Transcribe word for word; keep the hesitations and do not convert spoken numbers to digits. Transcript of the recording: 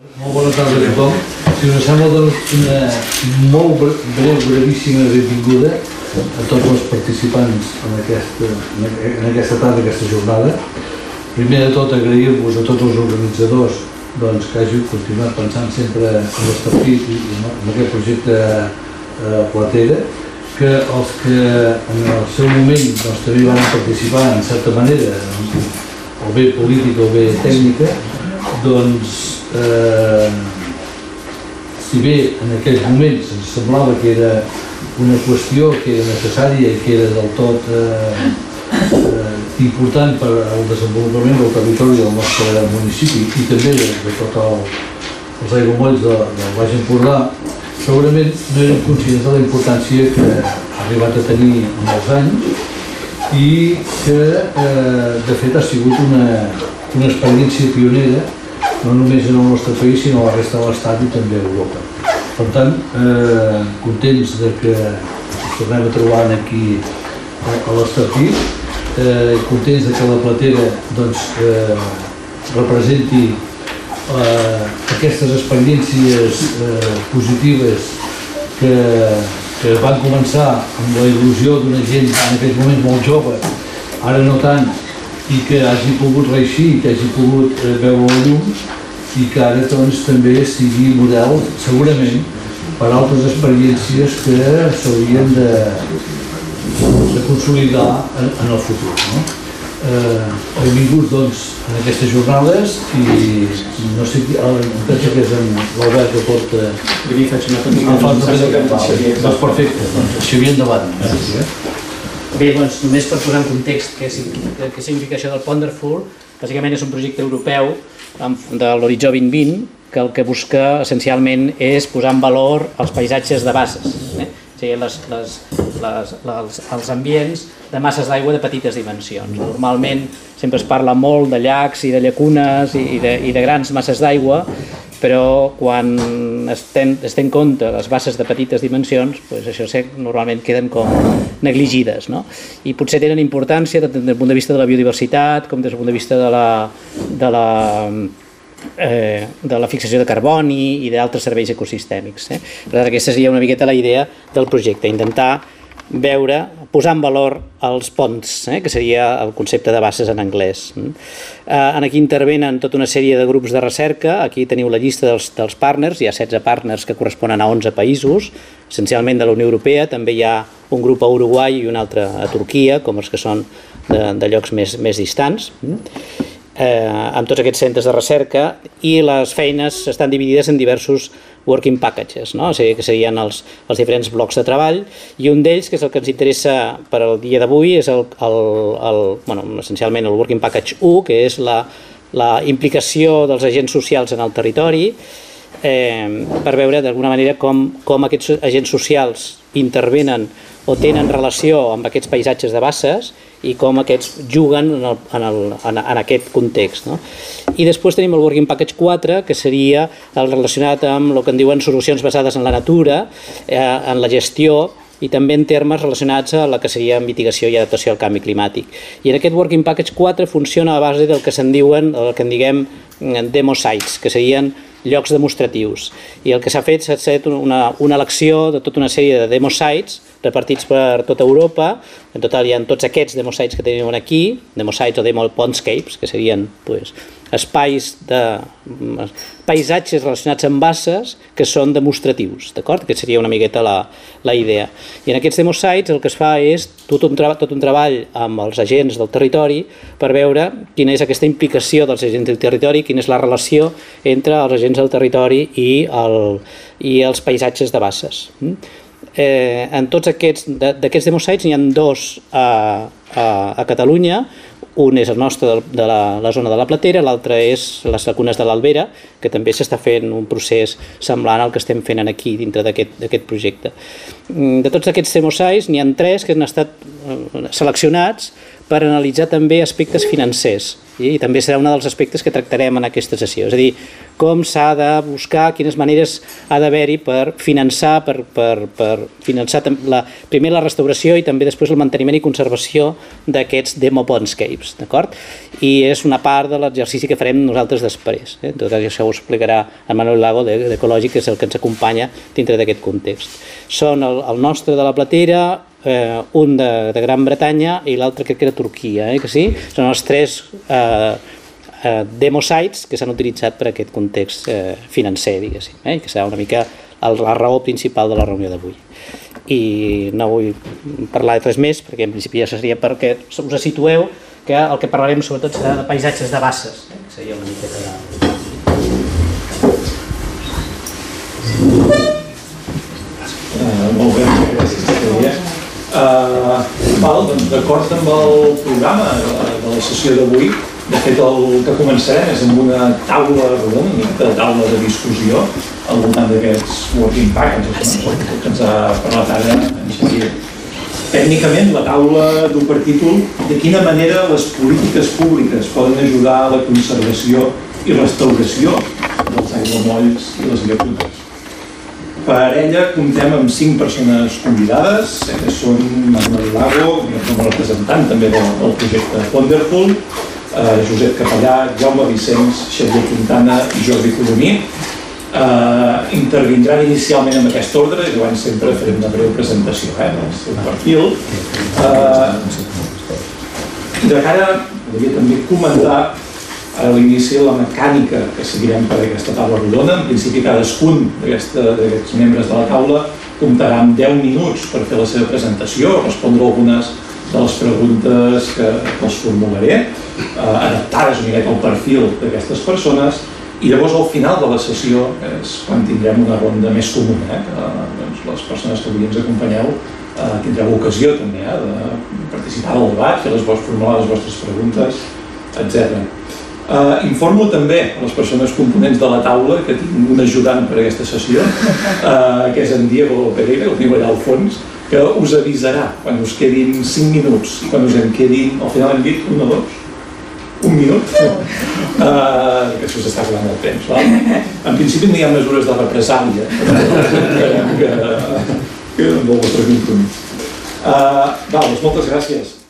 Molt bona tarda a tothom. Si us sembla, doncs, una molt breu, brevíssima benvinguda a tots els participants en aquesta, en aquesta tarda, en aquesta jornada. Primer de tot, agrair-vos a tots els organitzadors doncs, que hàgiu continuat pensant sempre en l'establit i en aquest projecte eh, Platera, que els que en el seu moment doncs, també van participar en certa manera, o bé política o bé tècnica, doncs eh, si bé en aquells moments ens semblava que era una qüestió que era necessària i que era del tot eh, eh, important per al desenvolupament del territori del nostre municipi i també de, de tots el, els aiguamolls de, del Baix Empordà, segurament no érem conscients de la importància que ha arribat a tenir en els anys i que eh, de fet ha sigut una, una experiència pionera no només en el nostre país sinó a la resta de l'Estat i també a Europa. Per tant, eh, contents de que ens tornem a trobar aquí a l'Estartit, eh, contents de que la Platera doncs, eh, representi eh, aquestes experiències eh, positives que, que van començar amb la il·lusió d'una gent en aquell moment molt jove, ara no tant, i que hagi pogut reeixir, que hagi pogut eh, veure la llum i que ara doncs, també sigui model, segurament, per altres experiències que s'haurien de, de consolidar en, en el futur. No? Eh, benvinguts doncs, en aquestes jornades i no sé qui, em penso que és l'Albert que porta... Jo faig una petita... Doncs perfecte, doncs Xavier endavant. Bé, doncs només per posar en context què significa això del Ponderful, bàsicament és un projecte europeu de l'Horitzó vint vint que el que busca essencialment és posar en valor els paisatges de basses, eh? O sigui, les, les, les, les, els ambients de masses d'aigua de petites dimensions. Normalment sempre es parla molt de llacs i de llacunes i de, i de grans masses d'aigua, però quan es ten, es ten compte les basses de petites dimensions, doncs això normalment queden com negligides, no? I potser tenen importància tant des del punt de vista de la biodiversitat com des del punt de vista de la, de la, eh, de la fixació de carboni i d'altres serveis ecosistèmics. Eh? Per tant, aquesta seria una miqueta la idea del projecte, intentar veure, posar en valor els ponts, eh, que seria el concepte de basses en anglès. Eh, aquí intervenen tota una sèrie de grups de recerca, aquí teniu la llista dels, dels partners, hi ha setze partners que corresponen a onze països, essencialment de la Unió Europea, també hi ha un grup a Uruguai i un altre a Turquia, com els que són de, de llocs més, més distants, eh, amb tots aquests centres de recerca, i les feines estan dividides en diversos working packages, no? O sigui, que serien els, els diferents blocs de treball, i un d'ells, que és el que ens interessa per al dia d'avui, és el, el, el, bueno, essencialment el working package u, que és la, la implicació dels agents socials en el territori, eh, per veure d'alguna manera com, com aquests agents socials intervenen o tenen relació amb aquests paisatges de basses i com aquests juguen en, el, en, el, en, en aquest context. No? I després tenim el Working Package quatre, que seria el relacionat amb el que en diuen solucions basades en la natura, eh, en la gestió i també en termes relacionats a la que seria mitigació i adaptació al canvi climàtic. I en aquest Working Package quatre funciona a base del que se'n diuen, el que en diguem demo sites, que serien llocs demostratius. I el que s'ha fet s'ha fet una, una elecció de tota una sèrie de demo sites repartits per tota Europa. En total hi ha tots aquests demo sites que tenim aquí, demo sites o demo pondscapes, que serien pues, espais de paisatges relacionats amb basses que són demostratius, d'acord? Aquesta seria una miqueta la, la idea. I en aquests demo sites el que es fa és tot un, tot un treball amb els agents del territori per veure quina és aquesta implicació dels agents del territori, quina és la relació entre els agents del territori i, el, i els paisatges de basses. Eh, en tots aquests, d'aquests demo sites n'hi ha dos a, a, a Catalunya. Un és el nostre de, de la, la zona de la Platera, l'altre és les lacunes de l'Albera, que també s'està fent un procés semblant al que estem fent aquí dintre d'aquest projecte. De tots aquests demo sites n'hi ha tres que han estat seleccionats per analitzar també aspectes financers. I també serà un dels aspectes que tractarem en aquesta sessió, és a dir, com s'ha de buscar, quines maneres ha d'haver-hi per finançar, per, per, per finançar la, primer la restauració i també després el manteniment i conservació d'aquests demo pondscapes, d'acord? I és una part de l'exercici que farem nosaltres després. Eh? En tot cas, això ho explicarà en Manuel Lago d'Ecològic, que és el que ens acompanya dintre d'aquest context. Són el, el nostre de la Platera, Eh, un de, de Gran Bretanya i l'altre crec que era Turquia, eh, que sí? Són els tres eh, eh, demo sites que s'han utilitzat per a aquest context eh, financer, diguéssim, eh, que serà una mica el, la raó principal de la reunió d'avui. I no vull parlar de res més, perquè en principi ja seria perquè us situeu que el que parlarem sobretot serà de paisatges de basses, eh, que seria una miqueta de... Uh, molt bé, gràcies, Xavier. Uh, val, doncs d'acord amb el programa de, de la sessió d'avui, de fet el que començarem és amb una taula rodona, una mica de taula de discussió al voltant d'aquests working packs que ens ha parlat ara en Xavier. Tècnicament, la taula du per títol de quina manera les polítiques públiques poden ajudar a la conservació i restauració dels aiguamolls i les llacutes. Per ella comptem amb cinc persones convidades, que són Manuel Lago, com a representant també del, del projecte Wonderful, eh, Josep Capellà, Jaume Vicenç, Xavier Quintana i Jordi Coloní. Eh, intervindran inicialment en aquest ordre i llavors sempre farem una breu presentació eh, del seu perfil. Eh, de cara, volia també comentar a l'inici la mecànica que seguirem per aquesta taula rodona. En principi, cadascun d'aquests membres de la taula comptarà amb deu minuts per fer la seva presentació, respondre algunes de les preguntes que, que els formularé, eh, adaptades una miqueta al perfil d'aquestes persones, i llavors al final de la sessió és quan tindrem una ronda més comuna, eh, que doncs, les persones que avui ens acompanyeu eh, tindreu ocasió també eh, de participar del debat, fer les vostres, formular les vostres preguntes, etcètera. Uh, informo també a les persones components de la taula que tinc un ajudant per a aquesta sessió, uh, que és en Diego Pereira, el teniu allà al fons, que us avisarà quan us quedin cinc minuts i quan us en quedin, al final hem dit un o dos, un minut, uh, que us està acabant el temps. Val? En principi no hi ha mesures de represàlia que, que, que amb el vostre compromís. Uh, val, doncs moltes gràcies.